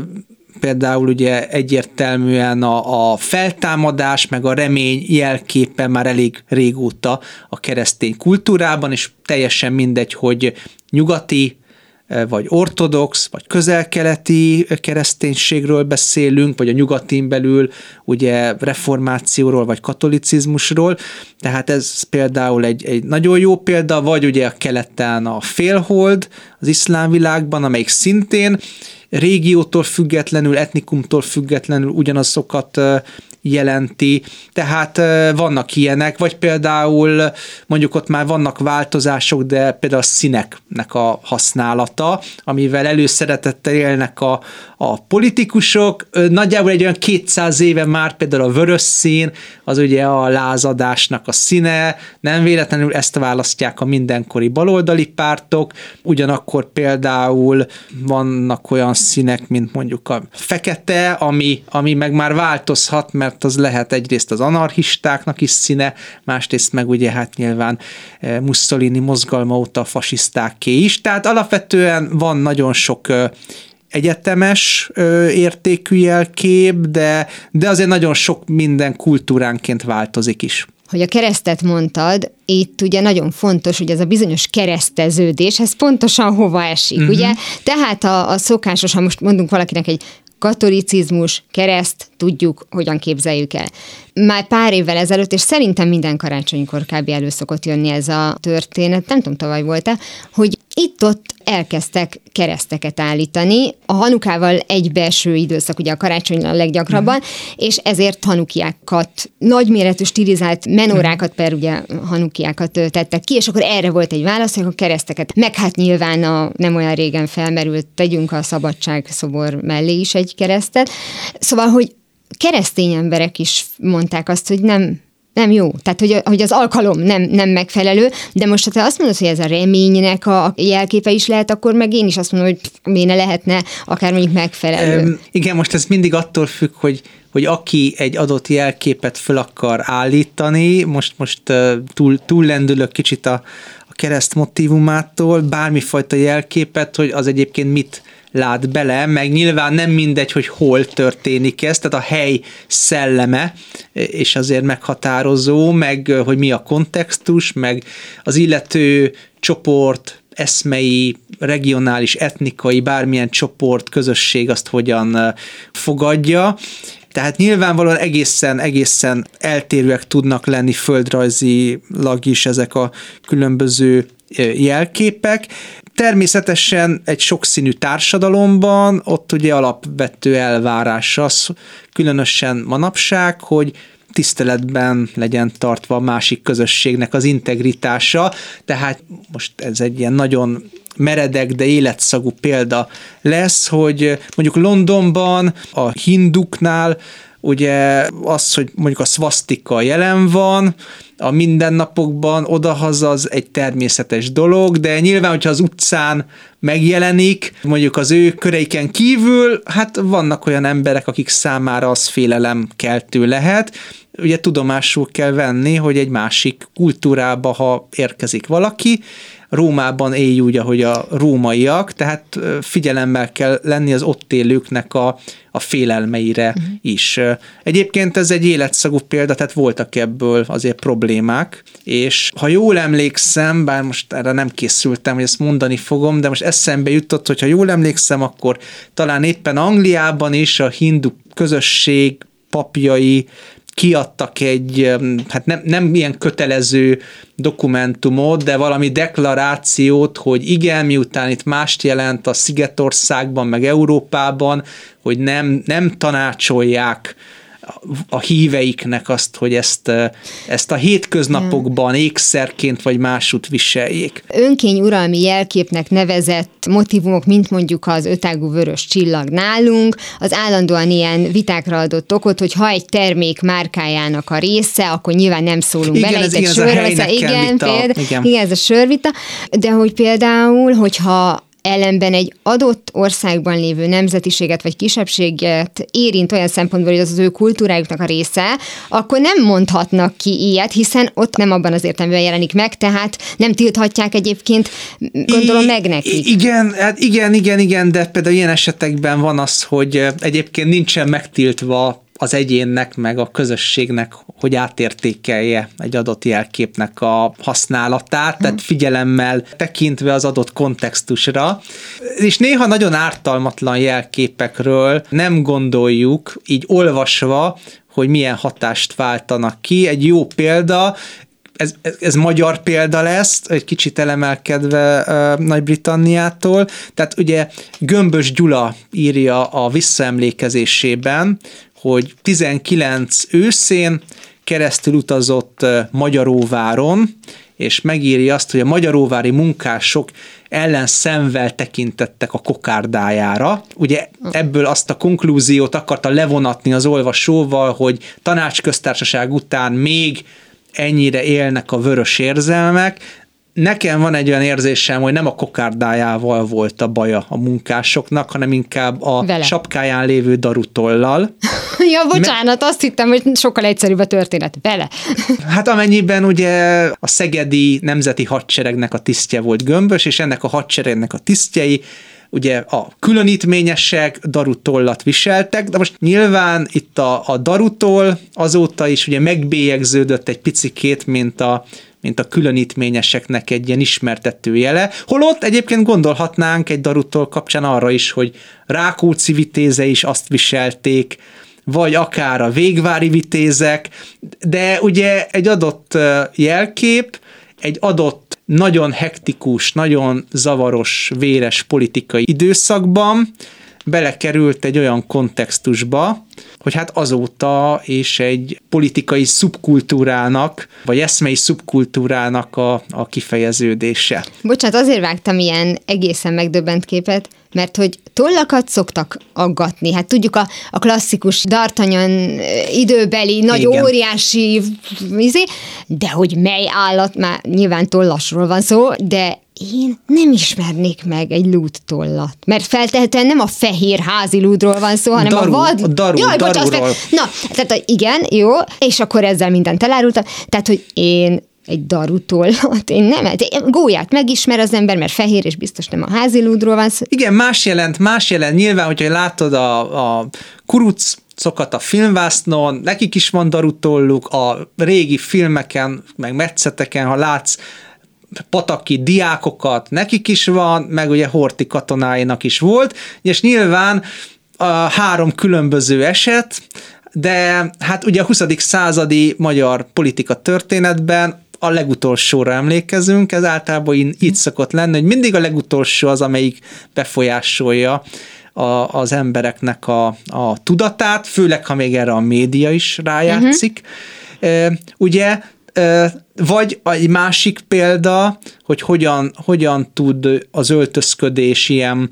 például ugye egyértelműen a feltámadás, meg a remény jelképe már elég régóta a keresztény kultúrában, és teljesen mindegy, hogy nyugati, vagy ortodox, vagy közel-keleti kereszténységről beszélünk, vagy a nyugatin belül ugye reformációról, vagy katolicizmusról, tehát ez például egy nagyon jó példa, vagy ugye a keleten a félhold az iszlám világban, amelyik szintén régiótól függetlenül, etnikumtól függetlenül ugyanazokat jelenti, tehát vannak ilyenek, vagy például mondjuk ott már vannak változások, de például a színeknek a használata, amivel előszeretettel élnek a politikusok. Nagyjából egy olyan 200 éve már például a vörös szín, az ugye a lázadásnak a színe, nem véletlenül ezt választják a mindenkori baloldali pártok, ugyanakkor például vannak olyan színek, mint mondjuk a fekete, ami meg már változhat, mert az lehet egyrészt az anarchistáknak is színe, másrészt meg ugye hát nyilván Mussolini mozgalma óta a fasisztáké is, tehát alapvetően van nagyon sok egyetemes értékű jelkép, de azért nagyon sok minden kultúránként változik is. Hogy a keresztet mondtad, itt ugye nagyon fontos, hogy ez a bizonyos kereszteződés, ez pontosan hova esik, ugye? Tehát a szokásos, ha most mondunk valakinek egy katolicizmus, kereszt, tudjuk, hogyan képzeljük el. Már pár évvel ezelőtt, és szerintem minden karácsonykor kb. Elő szokott jönni ez a történet, nem tudom, tavaly volt-e, hogy itt-ott elkezdtek kereszteket állítani. A Hanukával egybeeső időszak, ugye a karácsony a leggyakrabban, és ezért hanukiákat, nagyméretű stilizált menorákat, ugye hanukiákat tettek ki, és akkor erre volt egy válasz, hogy a kereszteket, meg hát nyilván nem olyan régen felmerült, tegyünk a szabadságszobor mellé is egy keresztet. Szóval, hogy keresztény emberek is mondták azt, hogy nem jó. Tehát, hogy az alkalom nem megfelelő, de most, ha te azt mondod, hogy ez a reménynek a jelképe is lehet, akkor meg én is azt mondom, hogy miért ne lehetne akár mondjuk megfelelő. Igen, most ez mindig attól függ, hogy aki egy adott jelképet föl akar állítani, most túllendülök kicsit a kereszt motívumától, bármifajta jelképet, hogy az egyébként mit lát bele, meg nyilván nem mindegy, hogy hol történik ez, tehát a hely szelleme, és azért meghatározó, meg hogy mi a kontextus, meg az illető csoport, eszmei, regionális, etnikai, bármilyen csoport, közösség azt hogyan fogadja. Tehát nyilvánvalóan egészen eltérőek tudnak lenni földrajzilag is ezek a különböző jelképek. Természetesen egy sokszínű társadalomban ott ugye alapvető elvárás az, különösen manapság, hogy tiszteletben legyen tartva a másik közösségnek az integritása, tehát most ez egy ilyen nagyon meredek, de életszagú példa lesz, hogy mondjuk Londonban a hinduknál ugye az, hogy mondjuk a szvasztika jelen van, a mindennapokban odahaza az egy természetes dolog, de nyilván, hogyha az utcán megjelenik, mondjuk az ő köreiken kívül, hát vannak olyan emberek, akik számára az félelemkeltő lehet. Ugye tudomásul kell venni, hogy egy másik kultúrába, ha érkezik valaki, Rómában élj úgy, ahogy a rómaiak, tehát figyelemmel kell lenni az ott élőknek a félelmeire is. Egyébként ez egy életszagú példa, tehát voltak ebből azért problémák, és ha jól emlékszem, bár most erre nem készültem, hogy ezt mondani fogom, de most eszembe jutott, hogy ha jól emlékszem, akkor talán éppen Angliában is a hindu közösség papjai kiadtak egy, hát nem ilyen kötelező dokumentumot, de valami deklarációt, hogy igen, miután itt mást jelent a Szigetországban, meg Európában, hogy nem tanácsolják a híveiknek azt, hogy ezt a hétköznapokban ékszerként vagy másút viseljék. Önkényuralmi jelképnek nevezett motívumok, mint mondjuk az ötágú vörös csillag nálunk, az állandóan ilyen vitákra adott okot, hogy ha egy termék márkájának a része, akkor nyilván nem szólunk igen, bele. Igen, ez a sörvita, de hogy például, hogyha ellenben egy adott országban lévő nemzetiséget vagy kisebbséget érint olyan szempontból, hogy az ő kultúrájuknak a része, akkor nem mondhatnak ki ilyet, hiszen ott nem abban az értelemben jelenik meg, tehát nem tilthatják egyébként, gondolom meg nekik. Igen, de például ilyen esetekben van az, hogy egyébként nincsen megtiltva az egyénnek, meg a közösségnek, hogy átértékelje egy adott jelképnek a használatát, tehát figyelemmel tekintve az adott kontextusra. És néha nagyon ártalmatlan jelképekről nem gondoljuk, így olvasva, hogy milyen hatást váltanak ki. Egy jó példa, ez magyar példa lesz, egy kicsit elemelkedve Nagy-Britanniától. Tehát ugye Gömbös Gyula írja a visszaemlékezésében, hogy 19 őszén keresztül utazott Magyaróváron, és megírja azt, hogy a magyaróvári munkások ellenszenvel tekintettek a kokárdájára. Ugye ebből azt a konklúziót akarta levonatni az olvasóval, hogy tanácsköztársaság után még ennyire élnek a vörös érzelmek. Nekem van egy olyan érzésem, hogy nem a kokárdájával volt a baja a munkásoknak, hanem inkább a vele. Sapkáján lévő darutollal. Ja, bocsánat, azt hittem, hogy sokkal egyszerűbb a történet. Vele. Hát amennyiben ugye a szegedi nemzeti hadseregnek a tisztje volt Gömbös, és ennek a hadseregnek a tisztjei ugye a különítményesek darutollat viseltek, de most nyilván itt a darutoll azóta is ugye megbélyegződött egy picikét, mint a különítményeseknek egy ilyen ismertető jele. Holott egyébként gondolhatnánk egy darutoll kapcsán arra is, hogy Rákóczi vitéze is azt viselték, vagy akár a végvári vitézek, de ugye egy adott jelkép, egy adott nagyon hektikus, nagyon zavaros, véres politikai időszakban belekerült egy olyan kontextusba, hogy hát azóta is egy politikai szubkultúrának, vagy eszmei szubkultúrának a kifejeződése. Bocsánat, azért vágtam ilyen egészen megdöbbent képet, mert hogy tollakat szoktak aggatni. Hát tudjuk a klasszikus D'Artagnan időbeli nagy igen. Óriási de hogy mely állat, már nyilván tollasról van szó, de én nem ismernék meg egy lúdtollat. Mert feltehetően nem a fehér házi lúdról van szó, hanem a vad... Darúról. Na, tehát igen, jó, és akkor ezzel mindent elárultam. Tehát, hogy én egy darutollat, én nem, gólyát megismer az ember, mert fehér, és biztos nem a házi lúdról van szó. Igen, más jelent. Nyilván, hogyha látod a kurucokat a filmvásznon, nekik is van darutolluk, a régi filmeken, meg metszeteken, ha látsz pataki diákokat, nekik is van, meg ugye Horthy katonáinak is volt, és nyilván a 3 különböző eset, de hát ugye a 20. századi magyar politika történetben a legutolsóra emlékezünk, ez általában így szokott lenni, hogy mindig a legutolsó az, amelyik befolyásolja az embereknek a tudatát, főleg, ha még erre a média is rájátszik. Ugye, vagy egy másik példa, hogy hogyan tud az öltözködés ilyen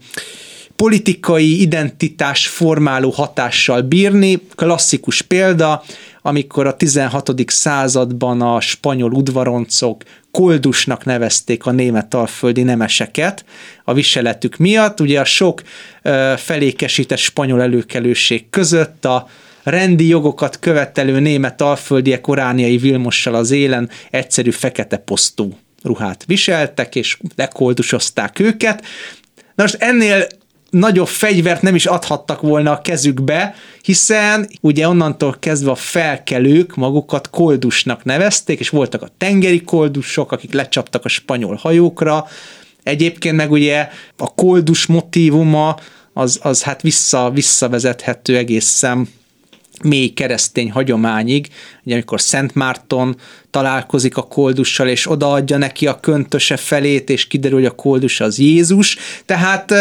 politikai identitás formáló hatással bírni. Klasszikus példa, amikor a 16. században a spanyol udvaroncok koldusnak nevezték a németalföldi nemeseket a viseletük miatt. Ugye a sok felékesített spanyol előkelőség között a rendi jogokat követelő német alföldiek Orániai Vilmossal az élen egyszerű fekete posztú ruhát viseltek, és lekoldusozták őket. Na most ennél nagyobb fegyvert nem is adhattak volna a kezükbe, hiszen ugye onnantól kezdve a felkelők magukat koldusnak nevezték, és voltak a tengeri koldusok, akik lecsaptak a spanyol hajókra. Egyébként meg ugye a koldus motívuma az hát visszavezethető egészen mély keresztény hagyományig, ugye amikor Szent Márton találkozik a koldussal, és odaadja neki a köntöse felét, és kiderül, hogy a koldus az Jézus. Tehát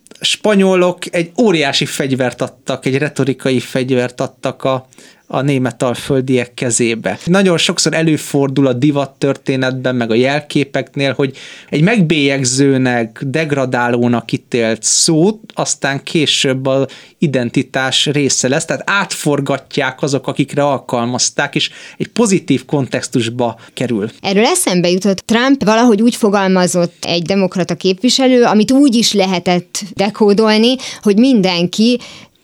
spanyolok egy óriási fegyvert adtak, egy retorikai fegyvert adtak a németalföldiek kezébe. Nagyon sokszor előfordul a divattörténetben, meg a jelképeknél, hogy egy megbélyegzőnek, degradálónak ítélt szót, aztán később az identitás része lesz, tehát átforgatják azok, akikre alkalmazták, és egy pozitív kontextusba kerül. Erről eszembe jutott, Trump valahogy úgy fogalmazott egy demokrata képviselő, amit úgy is lehetett dekódolni, hogy mindenki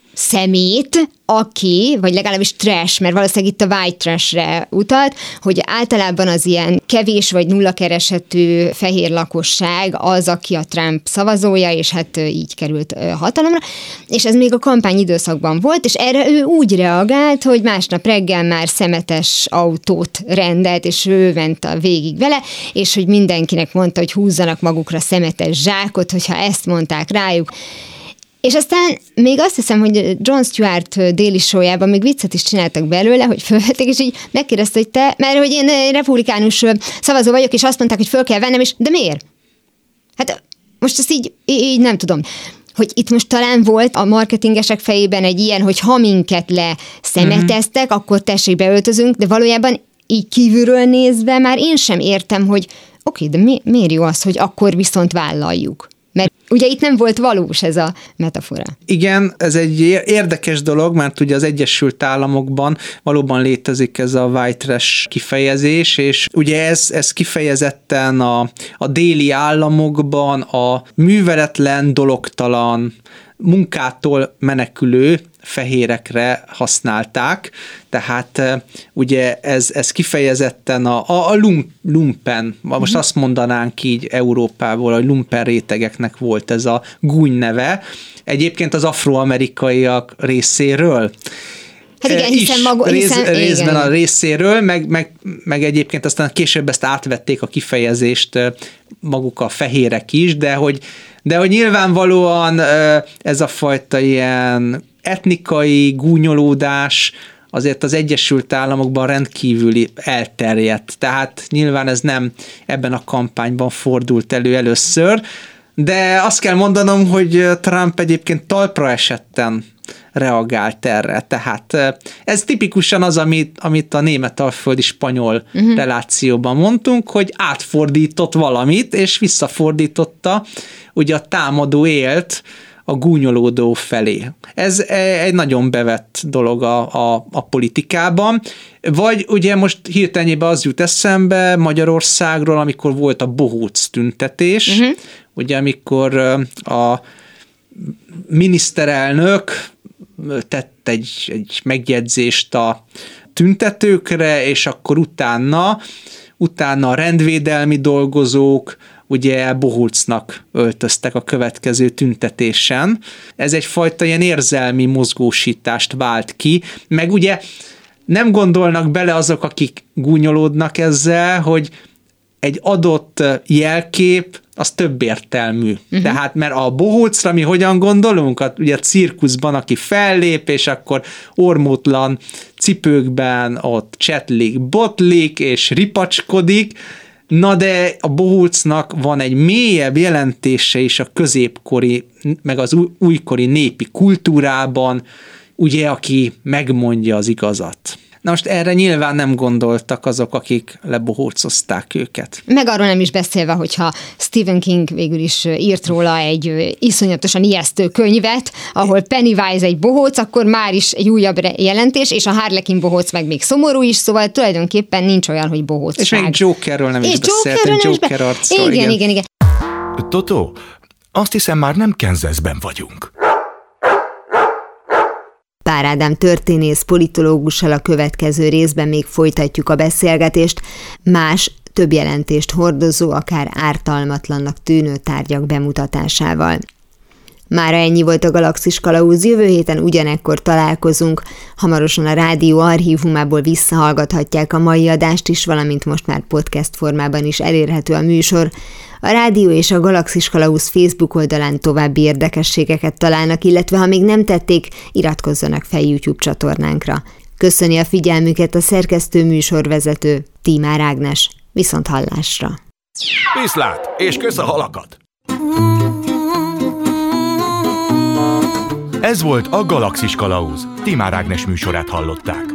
szemét, aki, vagy legalábbis trash, mert valószínűleg itt a white trashre utalt, hogy általában az ilyen kevés vagy nulla keresetű fehér lakosság az, aki a Trump szavazója, és hát így került hatalomra, és ez még a kampány időszakban volt, és erre ő úgy reagált, hogy másnap reggel már szemetes autót rendelt, és ő ment végig vele, és hogy mindenkinek mondta, hogy húzzanak magukra szemetes zsákot, hogyha ezt mondták rájuk. És aztán még azt hiszem, hogy Jon Stewart déli show-jában még viccet is csináltak belőle, hogy fölvették, és így megkérdezte, hogy te, mert hogy én republikánus szavazó vagyok, és azt mondták, hogy föl kell vennem, és de miért? Hát most ezt így nem tudom. Hogy itt most talán volt a marketingesek fejében egy ilyen, hogy ha minket leszemeteztek, akkor tessék beöltözünk, de valójában így kívülről nézve már én sem értem, hogy oké, de miért jó az, hogy akkor viszont vállaljuk? Mert ugye itt nem volt valós ez a metafora. Igen, ez egy érdekes dolog, mert ugye az Egyesült Államokban valóban létezik ez a white trash kifejezés, és ugye ez kifejezetten a déli államokban a műveletlen, dologtalan, munkától menekülő fehérekre használták, tehát ugye ez kifejezetten a lumpen, most azt mondanánk így Európából, hogy lumpen rétegeknek volt ez a gúny neve, egyébként az afroamerikaiak részéről. Hát igen, hiszen részben igen. A részéről, meg egyébként aztán később ezt átvették a kifejezést maguk a fehérek is, de hogy nyilvánvalóan ez a fajta ilyen etnikai gúnyolódás azért az Egyesült Államokban rendkívüli elterjedt. Tehát nyilván ez nem ebben a kampányban fordult elő először, de azt kell mondanom, hogy Trump egyébként talpra esetten reagált erre. Tehát ez tipikusan az, amit a németalföldi spanyol relációban mondtunk, hogy átfordított valamit, és visszafordította ugye a támadó élt a gúnyolódó felé. Ez egy nagyon bevett dolog a politikában. Vagy ugye most hirtelenjében az jut eszembe Magyarországról, amikor volt a bohóc tüntetés, ugye amikor a miniszterelnök tett egy megjegyzést a tüntetőkre, és akkor utána a rendvédelmi dolgozók ugye bohócnak öltöztek a következő tüntetésen. Ez egyfajta ilyen érzelmi mozgósítást vált ki, meg ugye nem gondolnak bele azok, akik gúnyolódnak ezzel, hogy egy adott jelkép az több értelmű. Tehát, mert a bohócra mi hogyan gondolunk? Ugye a cirkuszban, aki fellép, és akkor ormótlan cipőkben ott csetlik, botlik, és ripacskodik. Na de a bohócnak van egy mélyebb jelentése is a középkori meg az újkori népi kultúrában, ugye, aki megmondja az igazat. Na most erre nyilván nem gondoltak azok, akik lebohócozták őket. Meg arról nem is beszélve, hogyha Stephen King végül is írt róla egy iszonyatosan ijesztő könyvet, ahol Pennywise egy bohóc, akkor már is egy újabb jelentés, és a Harlequin bohóc meg még szomorú is, szóval tulajdonképpen nincs olyan, hogy bohócság. És még Jokerről nem is beszéltünk, Joker arcról. Igen. Totó, azt hiszem már nem Kansasben vagyunk. Pár Ádám történész politológussal a következő részben még folytatjuk a beszélgetést, más, több jelentést hordozó, akár ártalmatlannak tűnő tárgyak bemutatásával. Mára ennyi volt a Galaxis Kalauz, jövő héten ugyanekkor találkozunk, hamarosan a rádió archívumából visszahallgathatják a mai adást is, valamint most már podcast formában is elérhető a műsor. A rádió és a Galaxis Kalauz Facebook oldalán további érdekességeket találnak, illetve ha még nem tették, iratkozzanak fel YouTube csatornánkra. Köszöni a figyelmüket a szerkesztő műsorvezető Tímár Ágnes. Viszont hallásra! Viszlát, és kösz a halakat! Ez volt a Galaxis Kalauz. Tímár Ágnes műsorát hallották.